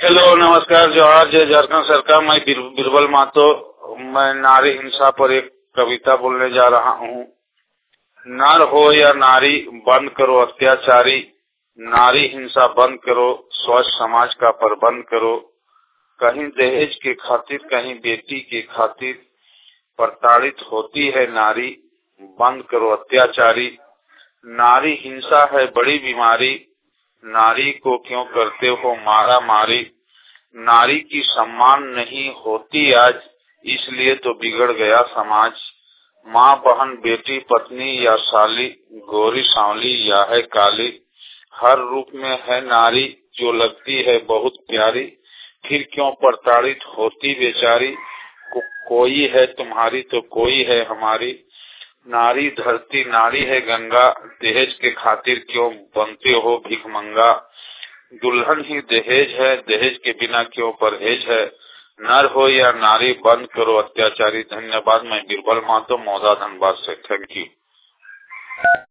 Hello, नमस्कार, जोहार, जय झारखंड सरकार। मैं बीरबल महतो। मैं नारी हिंसा पर एक कविता बोलने जा रहा हूँ। नर हो या नारी, बंद करो अत्याचारी। नारी हिंसा बंद करो, स्वच्छ समाज का प्रबंध करो। कहीं दहेज के खातिर, कहीं बेटी के खातिर प्रताड़ित होती है नारी। बंद करो अत्याचारी। नारी हिंसा है बड़ी बीमारी। नारी को क्यों करते हो मारा मारी। नारी की सम्मान नहीं होती आज, इसलिए तो बिगड़ गया समाज। माँ, बहन, बेटी, पत्नी या साली, गोरी सांवली या है काली, हर रूप में है नारी जो लगती है बहुत प्यारी। फिर क्यों प्रताड़ित होती बेचारी। कोई है तुम्हारी तो कोई है हमारी। नारी धरती, नारी है गंगा। दहेज के खातिर क्यों बनते हो भिखमंगा। दुल्हन ही दहेज है, दहेज के बिना क्यों परहेज है। नर हो या नारी, बंद करो अत्याचारी। धन्यवाद। मैं बीरबल महतो, मौदा, धनबाद से। Thank you.